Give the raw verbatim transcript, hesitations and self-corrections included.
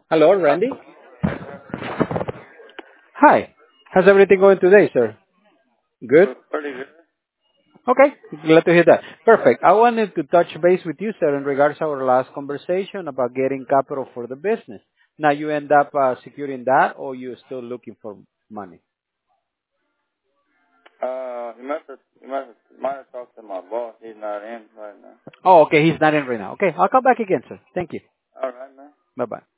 Hello, Randy. Hi. How's everything going today, sir? Good? Pretty good. Okay, glad to hear that. Perfect. I wanted to touch base with you, sir, in regards to our last conversation about getting capital for the business. Now you end up uh, securing that, or you're still looking for money? Uh, you must have, you must have, might have talked to my boss. He's not in right now. Oh, okay, he's not in right now. Okay, I'll come back again, sir. Thank you. All right, man. Bye-bye.